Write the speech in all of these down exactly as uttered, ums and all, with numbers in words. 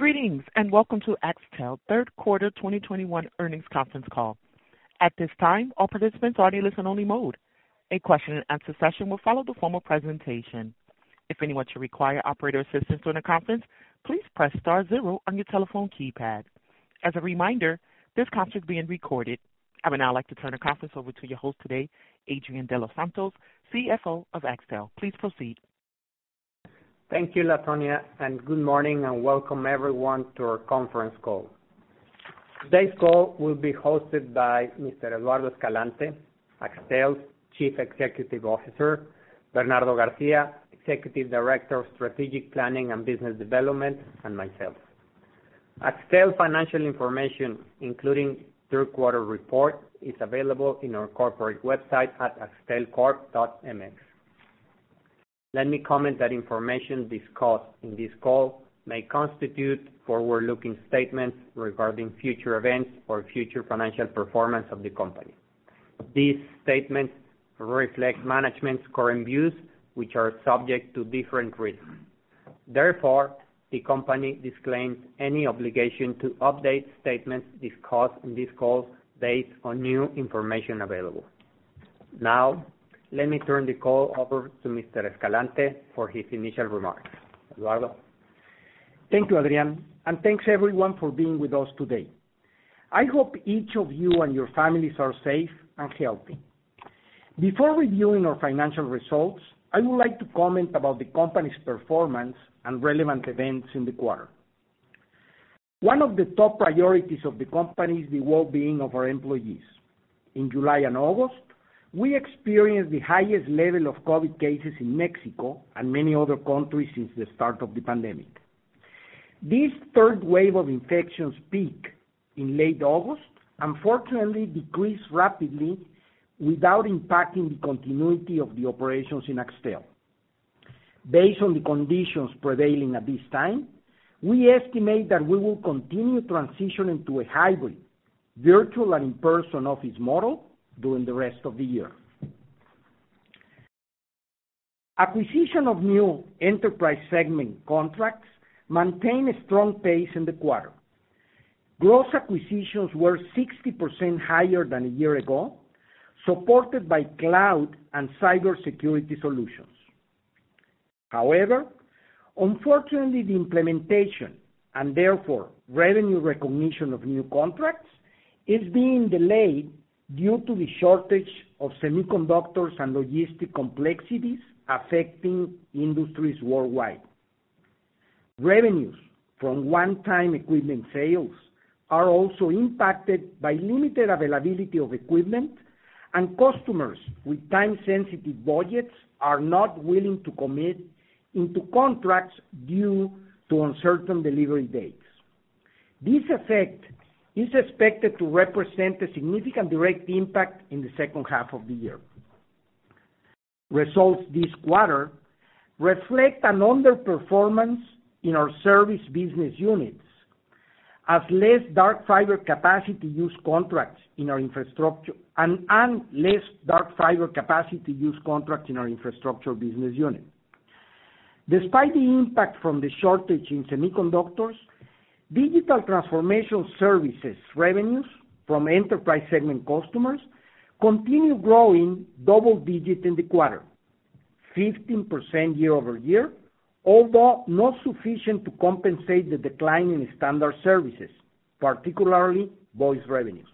Greetings, and welcome to Axtel third quarter twenty twenty-one earnings conference call. At this time, all participants are in listen-only mode. A question-and-answer session will follow the formal presentation. If anyone should require operator assistance during the conference, please press star zero on your telephone keypad. As a reminder, this conference is being recorded. I would now like to turn the conference over to your host today, Adrian de los Santos, C F O of Axtel. Please proceed. Thank you, Latonia, and good morning and welcome everyone to our conference call. Today's call will be hosted by Mister Eduardo Escalante, Axtel's Chief Executive Officer, Bernardo Garcia, Executive Director of Strategic Planning and Business Development, and myself. Axtel financial information, including third quarter report, is available in our corporate website at axtelcorp dot m x. Let me comment that information discussed in this call may constitute forward-looking statements regarding future events or future financial performance of the company. These statements reflect management's current views, which are subject to different risks. Therefore, the company disclaims any obligation to update statements discussed in this call based on new information available. Now, let me turn the call over to Mister Escalante for his initial remarks. Eduardo. Thank you, Adrian, and thanks everyone for being with us today. I hope each of you and your families are safe and healthy. Before reviewing our financial results, I would like to comment about the company's performance and relevant events in the quarter. One of the top priorities of the company is the well-being of our employees. In July and August, we experienced the highest level of COVID cases in Mexico and many other countries since the start of the pandemic. This third wave of infections peaked in late August, unfortunately decreased rapidly without impacting the continuity of the operations in Axtel. Based on the conditions prevailing at this time, we estimate that we will continue transitioning to a hybrid, virtual and in-person office model during the rest of the year. Acquisition of new enterprise segment contracts maintained a strong pace in the quarter. Gross acquisitions were sixty percent higher than a year ago, supported by cloud and cybersecurity solutions. However, unfortunately, the implementation and therefore revenue recognition of new contracts is being delayed due to the shortage of semiconductors and logistic complexities affecting industries worldwide. Revenues from one-time equipment sales are also impacted by limited availability of equipment, and customers with time-sensitive budgets are not willing to commit into contracts due to uncertain delivery dates. This effect is expected to represent a significant direct impact in the second half of the year. Results this quarter reflect an underperformance in our service business units, as less dark fiber capacity use contracts in our infrastructure and, and less dark fiber capacity use contracts in our infrastructure business unit. Despite the impact from the shortage in semiconductors, digital transformation services revenues from enterprise segment customers continue growing double digit in the quarter, fifteen percent year over year, although not sufficient to compensate the decline in standard services, particularly voice revenues.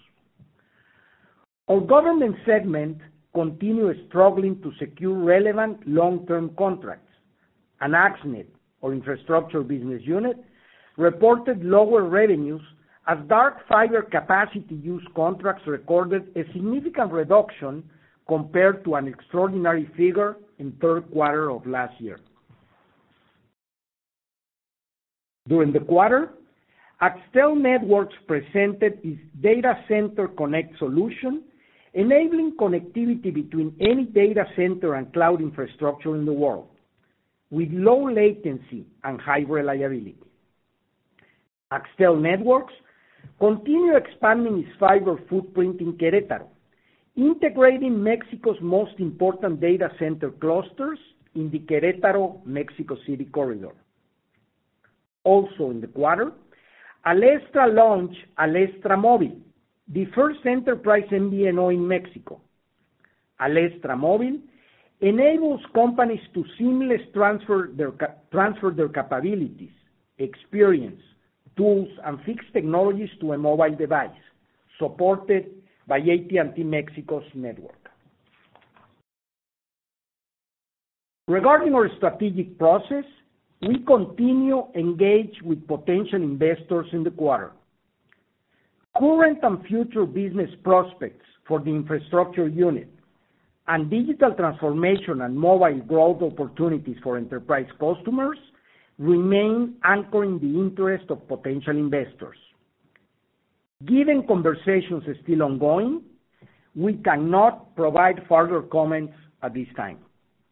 Our government segment continues struggling to secure relevant long-term contracts, and Axnet, our infrastructure business unit, reported lower revenues as dark fiber capacity use contracts recorded a significant reduction compared to an extraordinary figure in third quarter of last year. During the quarter, Axtel Networks presented its Data Center Connect solution, enabling connectivity between any data center and cloud infrastructure in the world, with low latency and high reliability. Axtel Networks continue expanding its fiber footprint in Querétaro, integrating Mexico's most important data center clusters in the Querétaro, Mexico City corridor. Also in the quarter, Alestra launched Alestra Móvil, the first enterprise M V N O in Mexico. Alestra Móvil enables companies to seamlessly transfer their, transfer their capabilities, experience, tools, and fixed technologies to a mobile device, supported by A T and T Mexico's network. Regarding our strategic process, we continue engage with potential investors in the quarter. Current and future business prospects for the infrastructure unit and digital transformation and mobile growth opportunities for enterprise customers remain anchoring the interest of potential investors. Given conversations are still ongoing, we cannot provide further comments at this time.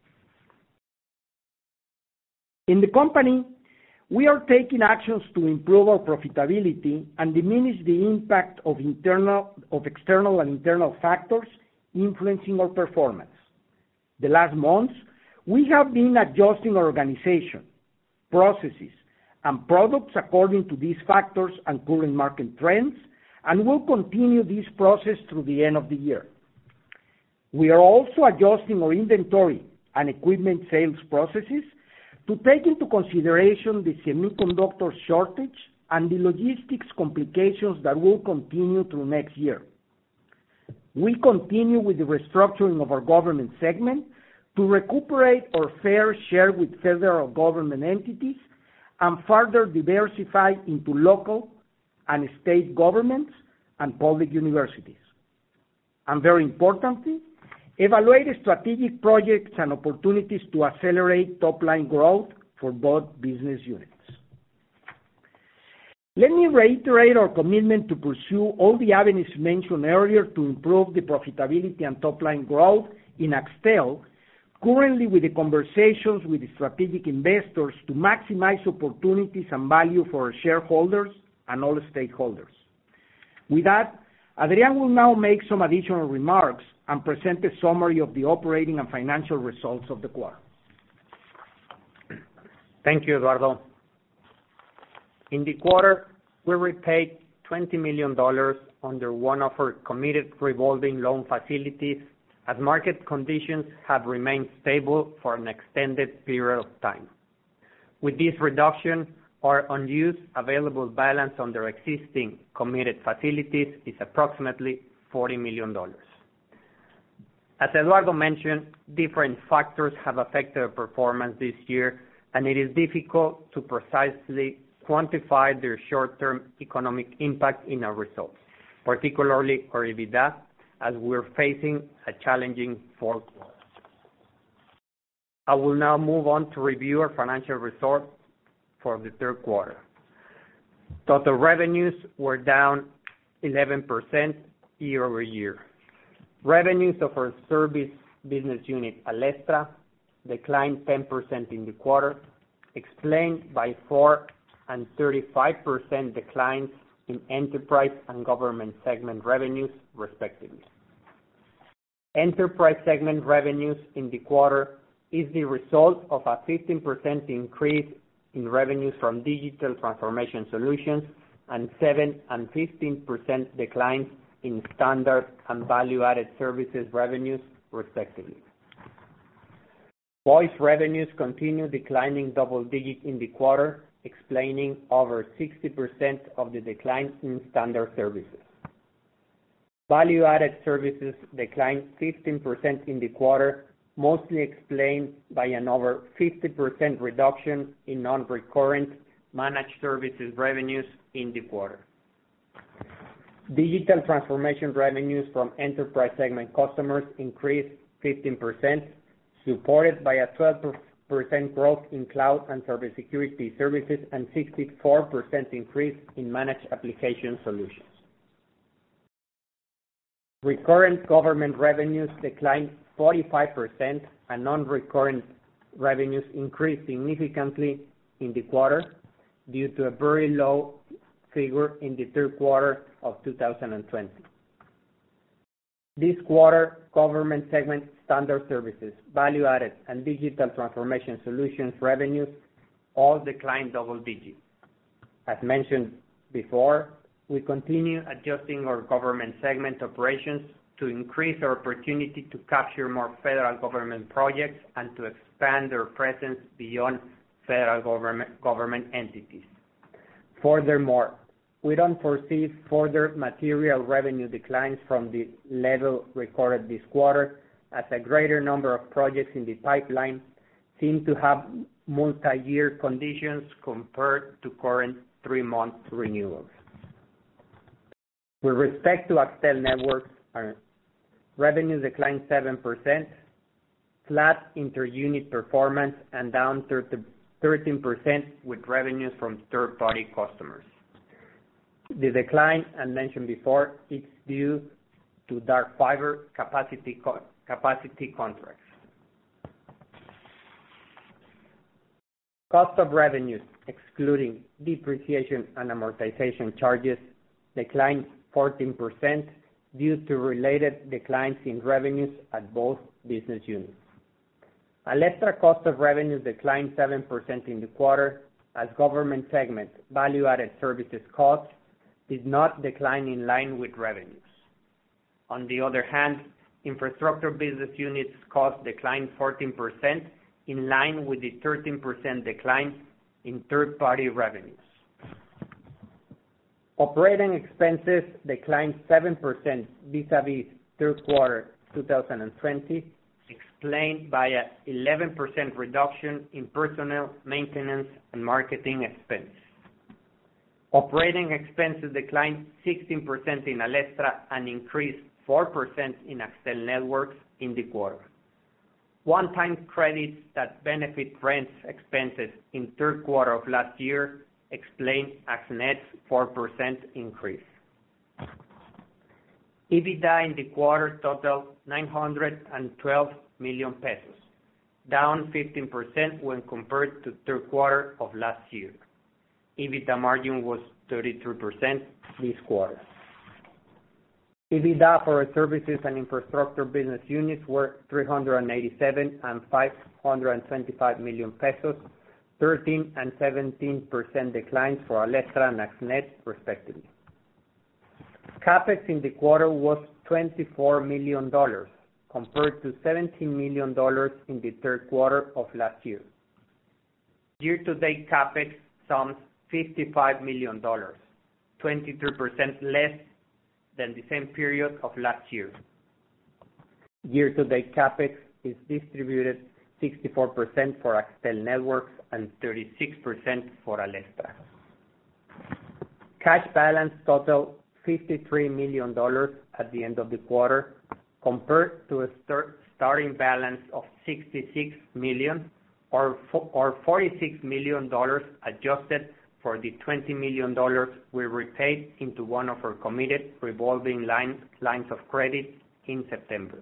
In the company, we are taking actions to improve our profitability and diminish the impact of internal, of external and internal factors influencing our performance. The last months, we have been adjusting our organization, processes, and products according to these factors and current market trends, and will continue this process through the end of the year. We are also adjusting our inventory and equipment sales processes to take into consideration the semiconductor shortage and the logistics complications that will continue through next year. We continue with the restructuring of our government segment to recuperate our fair share with federal government entities and further diversify into local and state governments and public universities. And very importantly, evaluate strategic projects and opportunities to accelerate top-line growth for both business units. Let me reiterate our commitment to pursue all the avenues mentioned earlier to improve the profitability and top-line growth in Axtel, currently with the conversations with the strategic investors to maximize opportunities and value for our shareholders and all stakeholders. With that, Adrian will now make some additional remarks and present a summary of the operating and financial results of the quarter. Thank you, Eduardo. In the quarter, we repaid twenty million dollars under one of our committed revolving loan facilities as market conditions have remained stable for an extended period of time. With this reduction, our unused available balance under existing committed facilities is approximately forty million dollars. As Eduardo mentioned, different factors have affected our performance this year, and it is difficult to precisely quantify their short-term economic impact in our results, particularly our EBITDA, as we're facing a challenging fourth quarter. I will now move on to review our financial results for the third quarter. Total revenues were down eleven percent year over year. Revenues of our service business unit, Alestra, declined ten percent in the quarter, explained by four and thirty-five percent declines in enterprise and government segment revenues, respectively. Enterprise segment revenues in the quarter is the result of a fifteen percent increase in revenues from digital transformation solutions and seven and fifteen percent declines in standard and value-added services revenues, respectively. Voice revenues continue declining double-digit in the quarter, explaining over sixty percent of the decline in standard services. Value-added services declined fifteen percent in the quarter, mostly explained by an over fifty percent reduction in non-recurrent managed services revenues in the quarter. Digital transformation revenues from enterprise segment customers increased fifteen percent, supported by a twelve percent growth in cloud and cybersecurity services and sixty-four percent increase in managed application solutions. Recurrent government revenues declined forty-five percent and non-recurrent revenues increased significantly in the quarter due to a very low figure in the third quarter of two thousand twenty. This quarter, government segment standard services, value-added, and digital transformation solutions revenues all declined double digits. As mentioned before, we continue adjusting our government segment operations to increase our opportunity to capture more federal government projects and to expand our presence beyond federal government, government entities. Furthermore, we don't foresee further material revenue declines from the level recorded this quarter, as a greater number of projects in the pipeline seem to have multi-year conditions compared to current three-month renewals. With respect to Axtel Networks, our revenue declined seven percent, flat inter-unit performance, and down thirteen percent with revenues from third-party customers. The decline, as mentioned before, is due to dark fiber capacity co- capacity contracts. Cost of revenues, excluding depreciation and amortization charges, declined fourteen percent due to related declines in revenues at both business units. Alestra cost of revenues declined seven percent in the quarter, as government segment value-added services costs did not decline in line with revenues. On the other hand, infrastructure business units cost declined fourteen percent, in line with the thirteen percent decline in third-party revenues. Operating expenses declined seven percent vis-a-vis third quarter two thousand twenty, explained by an eleven percent reduction in personnel, maintenance, and marketing expense. Operating expenses declined sixteen percent in Alestra and increased four percent in Axtel Networks in the quarter. One-time credits that benefit rent expenses in third quarter of last year explain Axnet's four percent increase. EBITDA in the quarter totaled nine hundred twelve million pesos, down fifteen percent when compared to third quarter of last year. EBITDA margin was thirty-three percent this quarter. EBITDA for our services and infrastructure business units were three hundred eighty-seven and five hundred twenty-five million pesos, thirteen and seventeen percent declines for Alestra and Axnet, respectively. CapEx in the quarter was twenty-four million dollars, compared to seventeen million dollars in the third quarter of last year. Year-to-date CapEx sums fifty-five million dollars, twenty-three percent less than the same period of last year. Year-to-date CapEx is distributed sixty-four percent for Axtel Networks and thirty-six percent for Alestra. Cash balance totaled fifty-three million dollars at the end of the quarter, compared to a start, starting balance of sixty-six million dollars or, or forty-six million dollars adjusted for the twenty million dollars we repaid into one of our committed revolving line, lines of credit in September.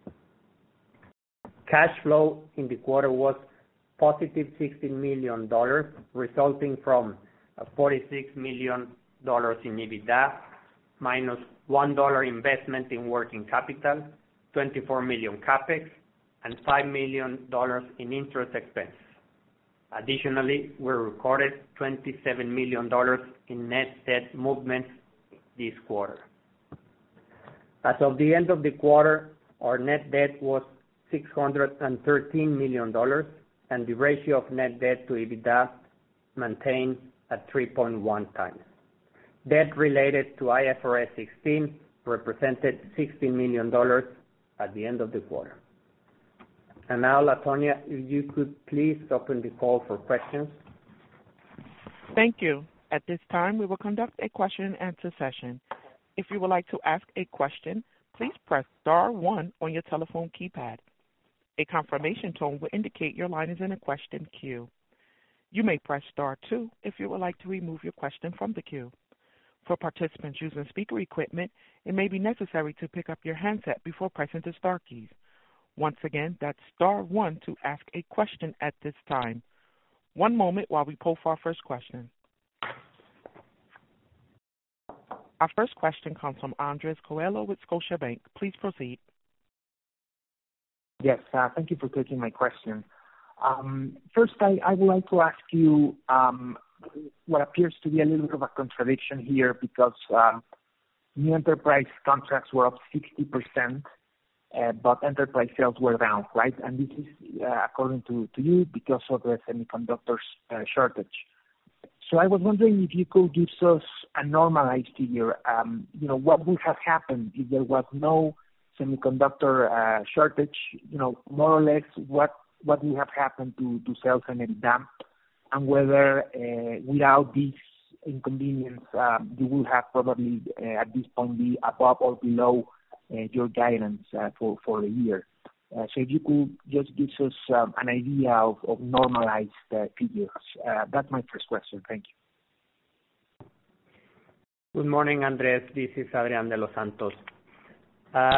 Cash flow in the quarter was positive sixteen million dollars, resulting from a forty-six million dollars in EBITDA, minus one dollar investment in working capital, twenty-four million CapEx, and five million dollars in interest expense. Additionally, we recorded twenty-seven million dollars in net debt movements this quarter. As of the end of the quarter, our net debt was six hundred thirteen million dollars, and the ratio of net debt to EBITDA maintained at three point one times. Debt related to I F R S sixteen represented sixteen million dollars at the end of the quarter. And now, Latonia, if you could please open the call for questions. Thank you. At this time, we will conduct a question and answer session. If you would like to ask a question, please press star one on your telephone keypad. A confirmation tone will indicate your line is in a question queue. You may press star two if you would like to remove your question from the queue. For participants using speaker equipment, it may be necessary to pick up your handset before pressing the star keys. Once again, that's star one to ask a question at this time. One moment while we poll for our first question. Our first question comes from Andres Coello with Scotiabank. Please proceed. Yes, uh, thank you for taking my question. Um, first, I, I would like to ask you, um, what appears to be a little bit of a contradiction here because um, new enterprise contracts were up sixty percent, uh, but enterprise sales were down, right? And this is, uh, according to, to you, because of the semiconductors uh, shortage. So I was wondering if you could give us a normalized figure. Um, you know, what would have happened if there was no semiconductor uh, shortage? You know, more or less, what what would have happened to, to sales and EBITDA, and whether uh, without this inconvenience, um, you will have probably uh, at this point be above or below uh, your guidance uh, for for the year. Uh, so if you could just give us um, an idea of, of normalized uh, figures. Uh, that's my first question. Thank you. Good morning, Andres. This is Adrián de los Santos. Uh,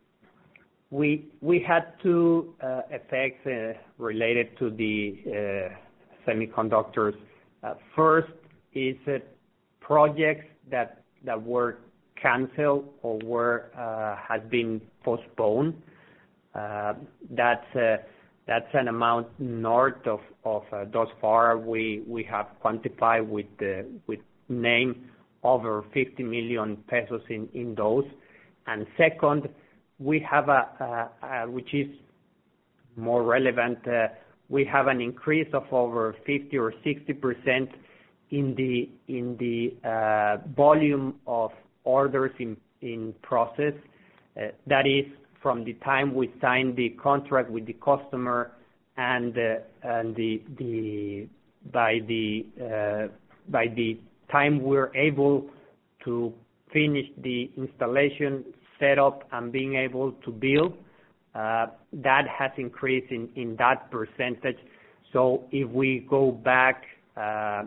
we we had two uh, effects uh, related to the uh, semiconductors. Uh, first is uh, projects that that were canceled or were uh, has been postponed. Uh, that's uh, that's an amount north of of uh, thus far we we have quantified with the with name over fifty million pesos in in those. And second, we have a, a, a which is more relevant. Uh, we have an increase of over fifty or sixty percent in the in the uh, volume of orders in in process. Uh, that is, from the time we sign the contract with the customer and uh, and the the by the uh, by the time we're able to finish the installation, setup, and being able to build, uh, that has increased in, in that percentage. So if we go back uh, uh,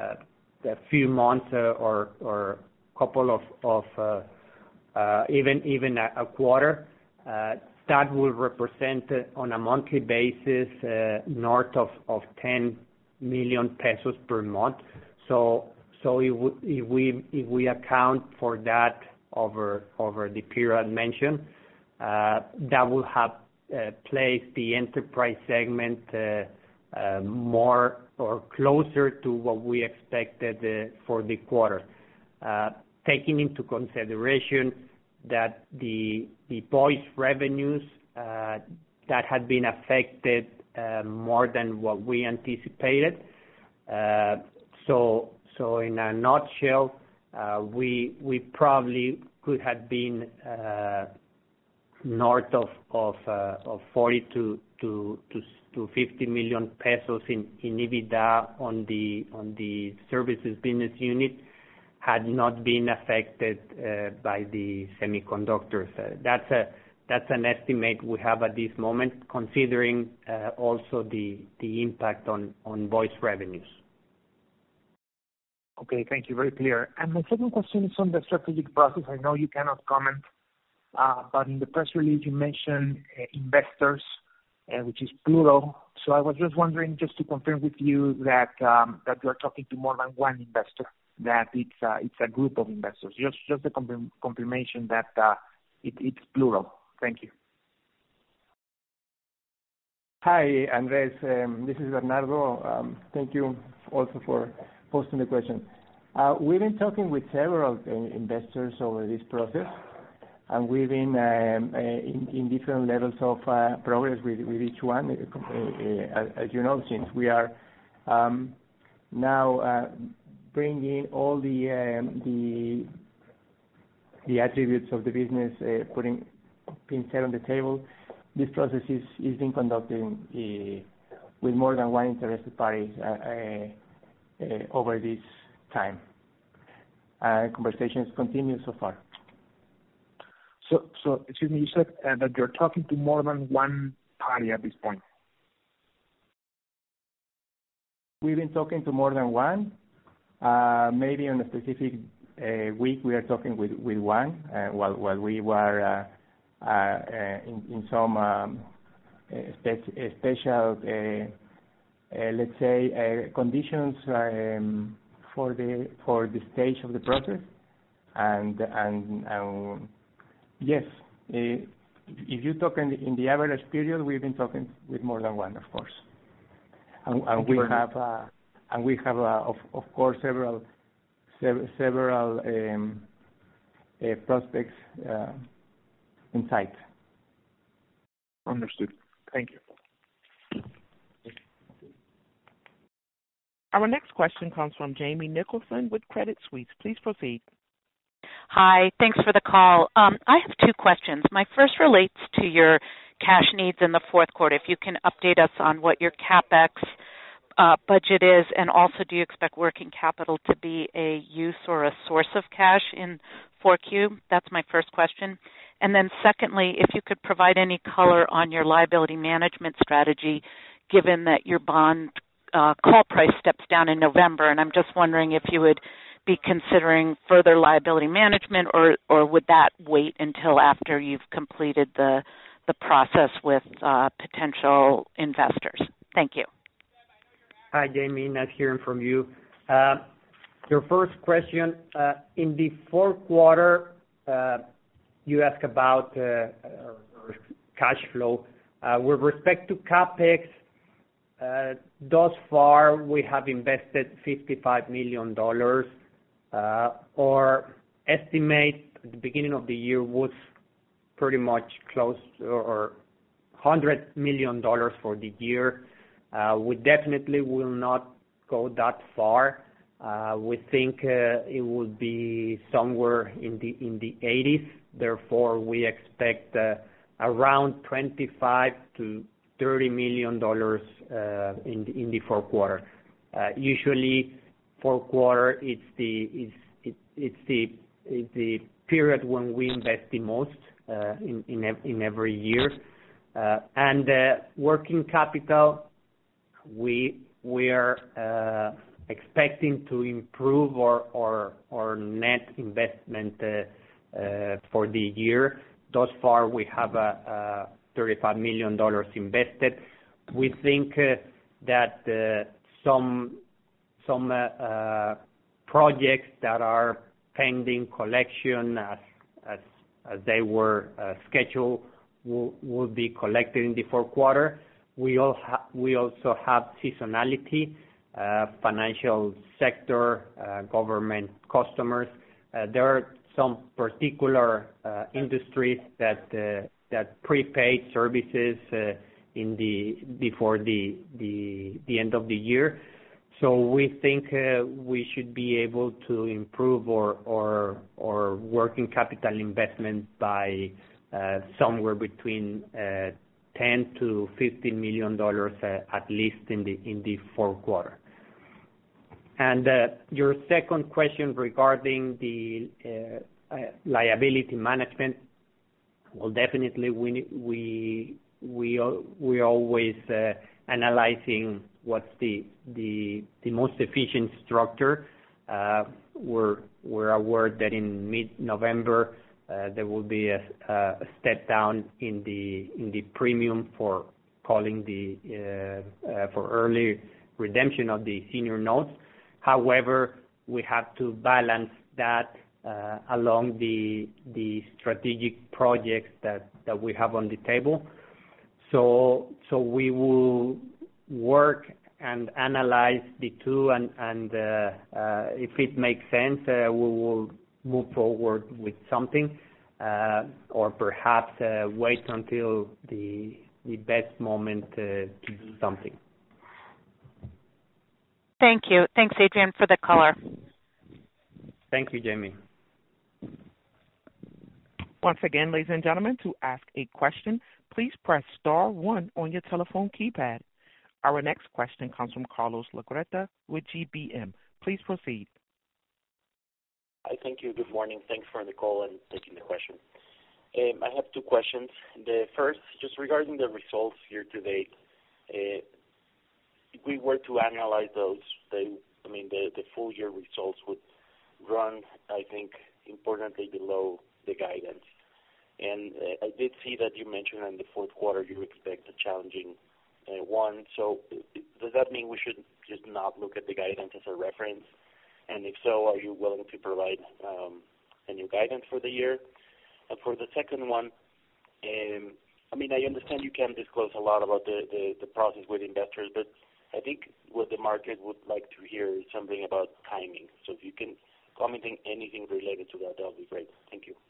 a few months uh, or or couple of of uh, uh, even even a, a quarter. Uh, that will represent uh, on a monthly basis uh, north of, of ten million pesos per month. So so if we, if we if we account for that over over the period mentioned, uh, that will have uh, placed the enterprise segment uh, uh, more or closer to what we expected uh, for the quarter, uh, taking into consideration that the the voice revenues uh, that had been affected uh, more than what we anticipated. Uh, so so in a nutshell, uh, we we probably could have been uh, north of of uh, of forty to to to to fifty million pesos in in EBITDA on the on the services business unit, had not been affected uh, by the semiconductors. Uh, that's a that's an estimate we have at this moment, considering uh, also the the impact on on voice revenues. Okay, thank you. Very clear. And my second question is on the strategic process. I know you cannot comment, uh, but in the press release you mentioned uh, investors, uh, which is plural. So I was just wondering, just to confirm with you that um, that you are talking to more than one investor, that it's uh, it's a group of investors. Just just the confirm, confirmation that uh, it, it's plural. Thank you. Hi, Andres. Um, this is Bernardo. Um, thank you also for posting the question. Uh, we've been talking with several uh, investors over this process, and we've been um, uh, in, in different levels of uh, progress with, with each one. Uh, uh, as you know, since we are um, now uh, bringing all the um, the the attributes of the business, uh, putting being set on the table. This process is, is being conducted uh, with more than one interested party uh, uh, uh, over this time. Uh, conversations continue so far. So, so excuse me, you said uh, that you're talking to more than one party at this point. We've been talking to more than one. Uh, maybe on a specific uh, week we are talking with, with one, uh, while, while we were uh, Uh, uh, in, in some um, spe- special, uh, uh, let's say, uh, conditions um, for the for the stage of the process, and and, and yes, uh, if you talk in the, in the average period, we've been talking with more than one, of course, and, and we have uh, and we have, uh, of, of course, several several um, uh, prospects uh, in sight. Understood. Thank you. Our next question comes from Jamie Nicholson with Credit Suisse. Please proceed. Hi, thanks for the call. Um, I have two questions. My first relates to your cash needs in the fourth quarter. If you can update us on what your CapEx uh, budget is, and also do you expect working capital to be a use or a source of cash in four Q? That's my first question. And then secondly, if you could provide any color on your liability management strategy, given that your bond uh, call price steps down in November, and I'm just wondering if you would be considering further liability management, or, or would that wait until after you've completed the the process with uh, potential investors? Thank you. Hi, Jamie. Nice hearing from you. Uh, your first question, uh, in the fourth quarter, uh, you asked about uh, cash flow. Uh, with respect to CapEx, uh, thus far we have invested fifty-five million dollars. Uh, our estimate at the beginning of the year was pretty much close to or one hundred million dollars for the year. Uh, we definitely will not go that far. Uh, we think uh, it will be somewhere in the in the eighties. Therefore, we expect uh, around twenty-five to thirty million dollars uh, in the, in the fourth quarter. Uh, usually, fourth quarter it's the it's it, it's the it's the period when we invest the most uh, in in in every year. Uh, and uh, working capital, we we are uh, expecting to improve our our, our net investment uh, uh, for the year. Thus far, we have a, a thirty-five million dollars invested. We think uh, that uh, some some uh, uh, projects that are pending collection as as as they were uh, scheduled will will be collected in the fourth quarter. We all ha- we also have seasonality, uh, financial sector, uh, government customers. Uh, there are some particular uh, industries that uh, that prepaid services uh, in the before the the the end of the year. So we think uh, we should be able to improve our our, our working capital investment by uh, somewhere between uh, ten to fifteen million dollars uh, at least in the in the fourth quarter. And uh, your second question regarding the uh, uh, liability management, well, definitely we we we we always uh, analyzing what's the the the most efficient structure. Uh, we're we're aware that in mid-November uh, there will be a, a step down in the in the premium for calling the uh, uh, for early redemption of the senior notes. However, we have to balance that uh, along the the strategic projects that, that we have on the table. So so we will work and analyze the two, and and uh, uh, if it makes sense, uh, we will move forward with something, uh, or perhaps uh, wait until the the best moment uh, to do something. Thank you. Thanks, Adrian, for the color. Thank you, Jamie. Once again, ladies and gentlemen, to ask a question, please press star one on your telephone keypad. Our next question comes from Carlos Legarreta with G B M. Please proceed. Hi, thank you. Good morning. Thanks for the call and taking the question. Um, I have two questions. The first, just regarding the results year to date. Uh, if we were to analyze those, they, I mean, the, the full year results would run, I think, importantly below the guidance. And uh, I did see that you mentioned in the fourth quarter you expect a challenging uh, one. So does that mean we should just not look at the guidance as a reference? And if so, are you willing to provide um, a new guidance for the year? And for the second one, um, I mean, I understand you can't disclose a lot about the, the, the process with investors, but I think what the market would like to hear is something about timing. So if you can comment on anything related to that, that would be great. Thank you.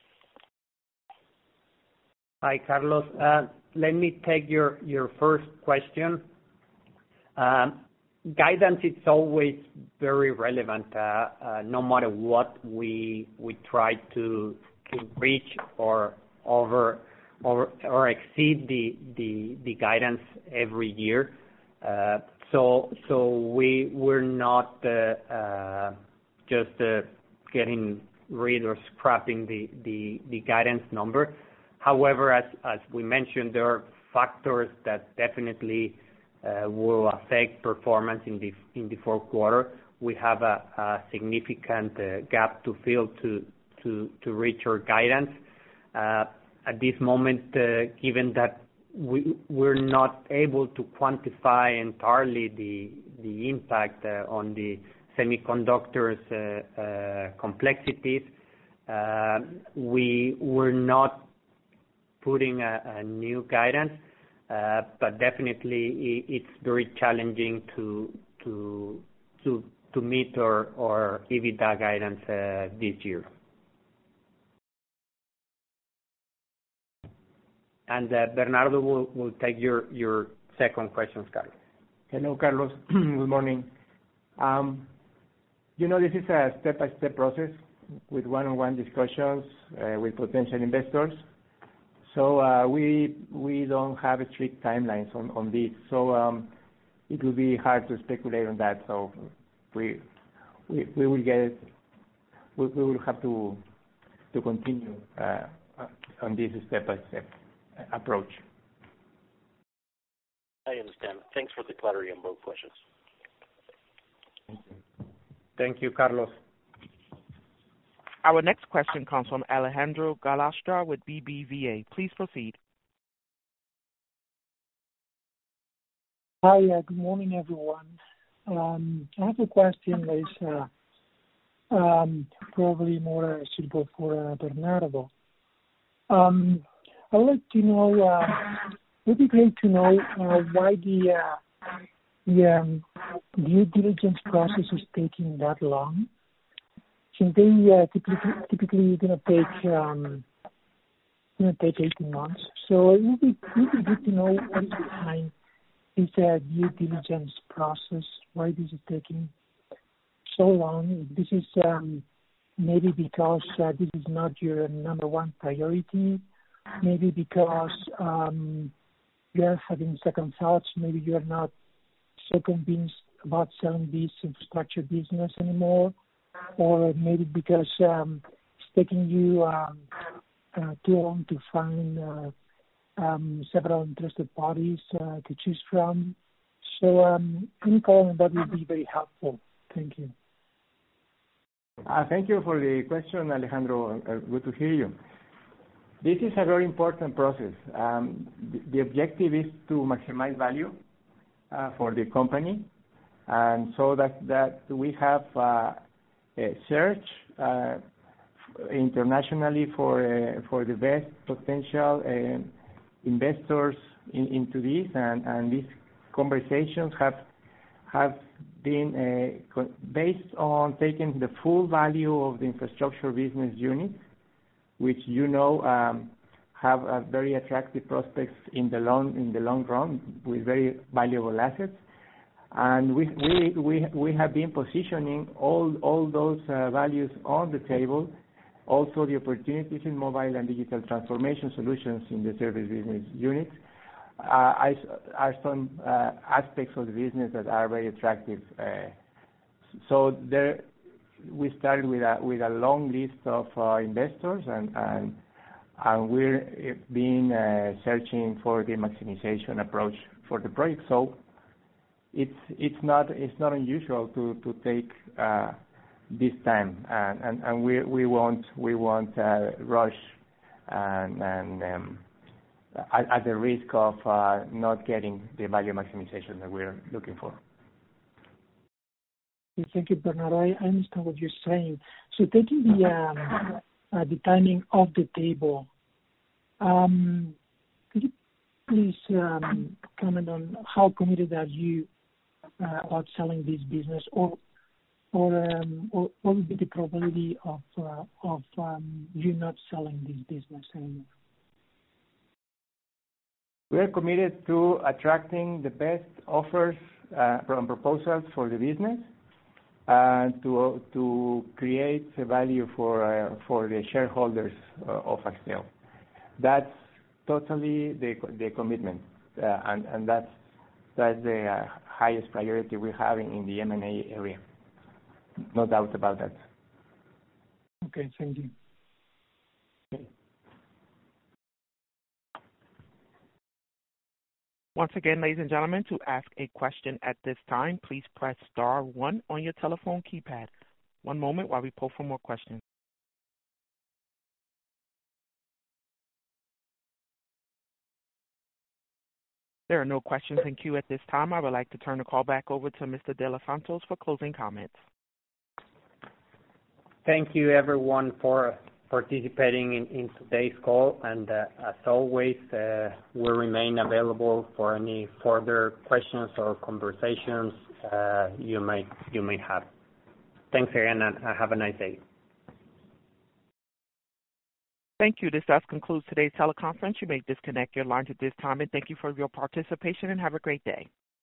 Hi, Carlos. Uh, let me take your, your first question. Um, guidance is always very relevant, uh, uh, no matter what we we try to to reach or over or or exceed the the, the guidance every year. Uh, so so we we're not uh, uh, just uh, getting rid or scrapping the, the, the guidance number. However, as as we mentioned, there are factors that definitely uh, will affect performance in the in the fourth quarter. We have a, a significant uh, gap to fill to to to reach our guidance. Uh, at this moment, uh, given that we we're not able to quantify entirely the the impact uh, on the semiconductors uh, uh, complexities, uh, we were not putting a, a new guidance, uh, but definitely it's very challenging to to to to meet our, our EBITDA guidance uh, this year. And uh, Bernardo will, will take your, your second question, Carlos. Hello, Carlos. Good morning. Um, you know, this is a step-by-step process with one-on-one discussions uh, with potential investors. So uh, we we don't have a strict timelines on, on this. So um, it will be hard to speculate on that. So we we, we will get we, we will have to to continue uh, on this step-by-step approach. I understand. Thanks for the clarity on both questions. Thank you, Thank you, Carlos. Our next question comes from Alejandro Galastra with B B V A. Please proceed. Hi, uh, good morning, everyone. Um, I have a question that is uh, um, probably more uh, suitable for uh, Bernardo. Um, I would like to know, uh, it would be great to know uh, why the, uh, the um, due diligence process is taking that long. Since they uh, typically typically gonna take um, gonna take eighteen months, so it would be it would be good to know what is behind this uh, due diligence process. Why this is taking so long? This is um, maybe because uh, this is not your number one priority. Maybe because um, you are having second thoughts. Maybe you are not so convinced about selling this infrastructure business anymore. Or maybe because um, it's taking you um, uh, too long to find uh, um, several interested parties uh, to choose from. So um, any comment on that would be very helpful. Thank you. Uh, thank you for the question, Alejandro. Uh, good to hear you. This is a very important process. Um, the, the objective is to maximize value uh, for the company, and so that, that we have uh, Uh, search uh, internationally for uh, for the best potential uh, investors in, into this, and, and these conversations have have been uh, based on taking the full value of the infrastructure business unit, which you know um, have a very attractive prospects in the long in the long run with very valuable assets. And we we we we have been positioning all all those uh, values on the table, also the opportunities in mobile and digital transformation solutions in the service business unit uh, are some uh, aspects of the business that are very attractive. Uh, so there, we started with a with a long list of uh, investors, and and and we're been uh, searching for the maximization approach for the project. So. It's it's not it's not unusual to to take uh, this time, and, and, and we we won't we won't uh, rush and, and um, at, at the risk of uh, not getting the value maximization that we're looking for. Thank you, Bernardo. I understand what you're saying. So taking the um, uh, the timing off the table, um, could you please um, comment on how committed are you uh, about selling this business, or or, um, or what would be the probability of uh, of um, you not selling this business anymore? We are committed to attracting the best offers uh, from proposals for the business and to to create a value for uh, for the shareholders uh, of Axtel. That's totally the the commitment, uh, and and that's that's the uh, highest priority we're having in the M and A area. No doubt about that. Okay, thank you. Okay. Once again, ladies and gentlemen, to ask a question at this time, please press star one on your telephone keypad. One moment while we pull for more questions. There are no questions in queue at this time. I would like to turn the call back over to Mister De Los Santos for closing comments. Thank you, everyone, for participating in, in today's call, and uh, as always, uh, we remain available for any further questions or conversations uh, you may you may have. Thanks again, and have a nice day. Thank you. This does conclude today's teleconference. You may disconnect your lines at this time, and thank you for your participation, and have a great day.